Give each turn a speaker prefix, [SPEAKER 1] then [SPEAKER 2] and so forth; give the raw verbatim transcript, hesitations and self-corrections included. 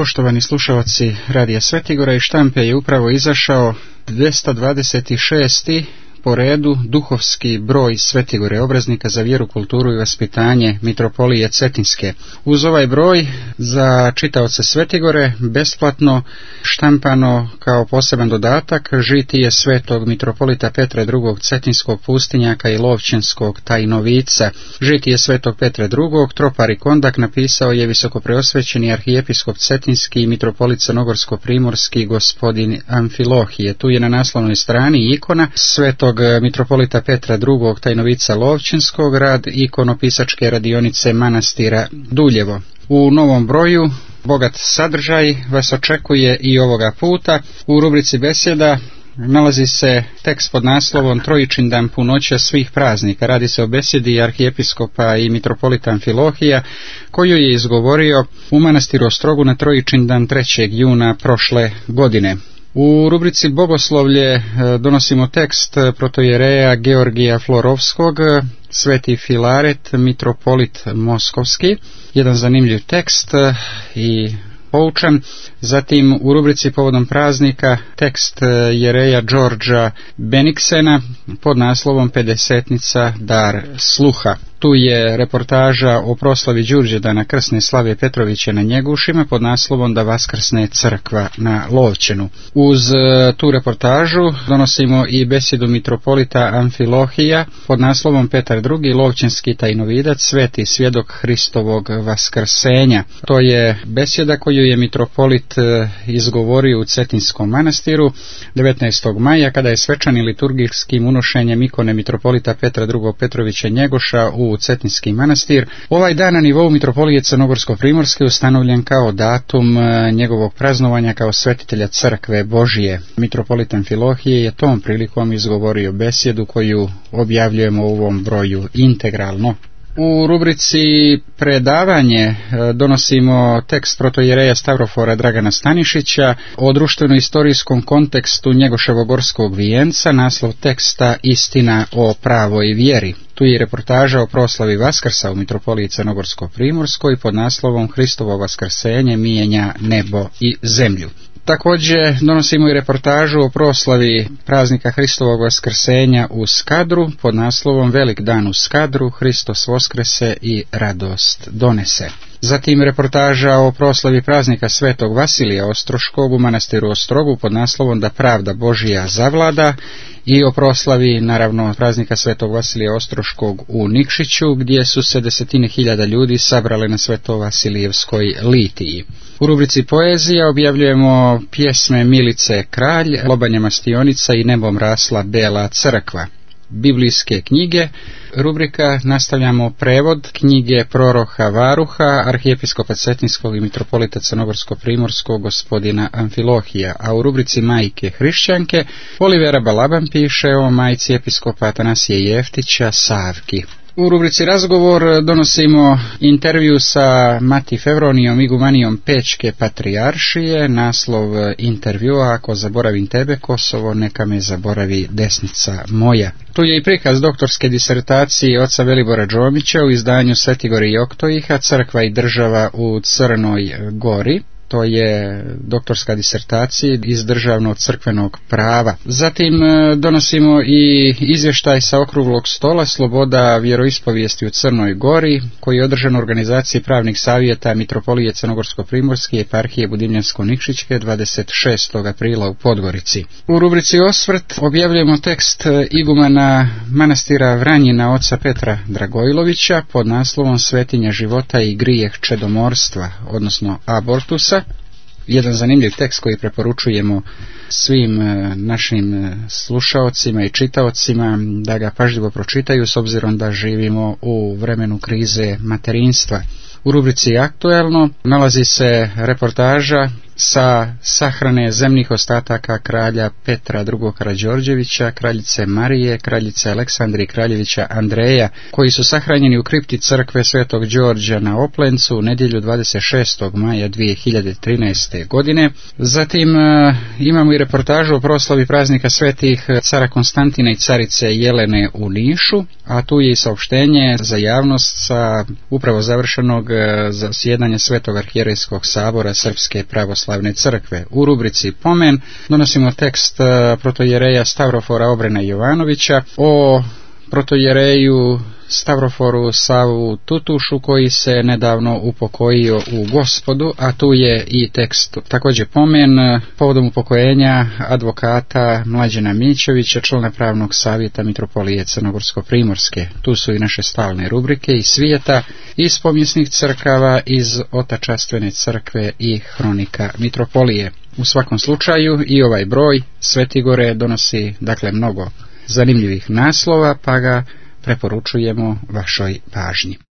[SPEAKER 1] Poštovani slušalci Radija Svetigora, iz štampe je upravo izašao dvjesto dvadeset šesti po redu duhovski broj Svetigore, obraznika za vjeru, kulturu i vaspitanje Mitropolije Cetinske. Uz ovaj broj za čitaoce Svetigore besplatno štampano kao poseban dodatak žitije svetog mitropolita Petra drugog Cetinskog pustinjaka i Lovćenskog tajnovica. Žitije svetog Petra drugog tropar i kondak napisao je visokopreosvećeni arhijepiskop Cetinski i mitropolit Crnogorsko-primorski gospodin Amfilohije. Tu je na naslovnoj strani ikona svetog mitropolita Petra drugog tajnovica Lovćenskog, rad ikonopisačke radionice manastira Duljevo. U novom broju bogat sadržaj vas očekuje i ovoga puta. U rubrici besjeda nalazi se tekst pod naslovom Trojičindan punoća svih praznika. Radi se o besjedi arhijepiskopa i mitropolita Amfilohija koju je izgovorio u manastiru Ostrogu na Trojičindan trećeg juna prošle godine. U rubrici Bogoslovlje donosimo tekst protojereja Georgija Florovskog, Sveti Filaret, mitropolit Moskovski, jedan zanimljiv tekst i poučan. Zatim u rubrici povodom praznika tekst jereja Đorđa Beniksena pod naslovom Pedesetnica dar sluha. Tu je reportaža o proslavi Đurđedana krsne Slave Petrovića na Njegušima pod naslovom Da vaskrsne crkva na Lovćenu. Uz tu reportažu donosimo i besjedu mitropolita Amfilohija pod naslovom Petar drugi Lovćenski tajnovidac, sveti svjedok Hristovog vaskrsenja. To je besjeda koju je mitropolit izgovorio u Cetinskom manastiru devetnaestog maja kada je svečanim liturgijskim unošenjem ikone mitropolita Petra drugog Petrovića Njegoša u Cetinski manastir. Ovaj dan na nivou mitropolije Crnogorsko-primorske ustanovljen kao datum njegovog praznovanja kao svetitelja crkve Božije. Mitropolit Amfilohije je tom prilikom izgovorio besjedu koju objavljujemo u ovom broju integralno. U rubrici predavanje donosimo tekst protojereja Stavrofora Dragana Stanišića o društveno-istorijskom kontekstu Njegoševo-gorskog vijenca, naslov teksta Istina o pravoj vjeri. Tu je reportaža o proslavi Vaskrsa u mitropoliji Crnogorsko-primorskoj pod naslovom Hristovo vaskrsenje mijenja nebo i zemlju. Također donosimo i reportažu o proslavi praznika Hristovog vaskrsenja u Skadru pod naslovom Velik dan u Skadru, Hristos voskrese i radost donese. Zatim reportaža o proslavi praznika Svetog Vasilija Ostroškog u manastiru Ostrogu pod naslovom Da pravda Božija zavlada i o proslavi naravno praznika Svetog Vasilija Ostroškog u Nikšiću gdje su se desetine hiljada ljudi sabrale na Svetovasilijevskoj litiji. U rubrici poezija objavljujemo pjesme Milice Kralj, Lobanja Mastionica i Nebom rasla bela crkva. Biblijske knjige, rubrika nastavljamo prevod knjige proroka Varuha, arhijepiskopa Cetinskog i mitropolita Crnogorsko-primorskog gospodina Amfilohija, a u rubrici Majke hrišćanke Olivera Balaban piše o majci episkopa Atanasije Jeftića Savki. U rubrici razgovor donosimo intervju sa Mati Fevronijom igumanijom Pečke patrijaršije, naslov intervjua Ako zaboravim tebe Kosovo, neka me zaboravi desnica moja. Tu je i prikaz doktorske disertacije oca Velibora Đomića u izdanju Svetigore i Oktojiha, crkva i država u Crnoj Gori. To je doktorska disertacija iz državnog crkvenog prava. Zatim donosimo i izvještaj sa okruglog stola Sloboda vjeroispovijesti u Crnoj Gori, koji je održan u organizaciji pravnih savjeta mitropolije Crnogorsko-primorske i eparhije Budimljansko-Nikšićke dvadeset šestog aprila u Podgorici. U rubrici Osvrt objavljujemo tekst igumana manastira Vranjina oca Petra Dragojlovića pod naslovom Svetinja života i grijeh čedomorstva, odnosno abortusa. Jedan zanimljiv tekst koji preporučujemo svim našim slušaocima i čitaocima da ga pažljivo pročitaju s obzirom da živimo u vremenu krize materinstva. U rubrici Aktuelno nalazi se reportaža sa sahrane zemnih ostataka kralja Petra drugog. Karađorđevića, kraljice Marije, kraljice Aleksandre i kraljevića Andreja, koji su sahranjeni u kripti crkve Svetog Đorđa na Oplencu u nedjelju dvadeset šestog maja dvije hiljade trinaeste. godine. Zatim e, imamo i reportažu o proslavi praznika svetih cara Konstantina i carice Jelene u Nišu, a tu je i saopštenje za javnost sa upravo završenog zasjedanja Svetog arhijerejskog sabora Srpske pravoslavne crkve. U rubrici Pomen donosimo tekst protojereja Stavrofora Obrena Jovanovića o protojereju Stavroforu Savu Tutušu, koji se nedavno upokojio u Gospodu, a tu je i tekst također Pomen povodom upokojenja advokata Mlađana Mićevića, člana pravnog savjeta Mitropolije Crnogorsko-Primorske. Tu su i naše stalne rubrike iz svijeta, iz povijesnih crkava, iz Otačastvene crkve i Hronika Mitropolije. U svakom slučaju i ovaj broj Svetigore donosi dakle mnogo zanimljivih naslova, pa ga preporučujemo vašoj pažnji.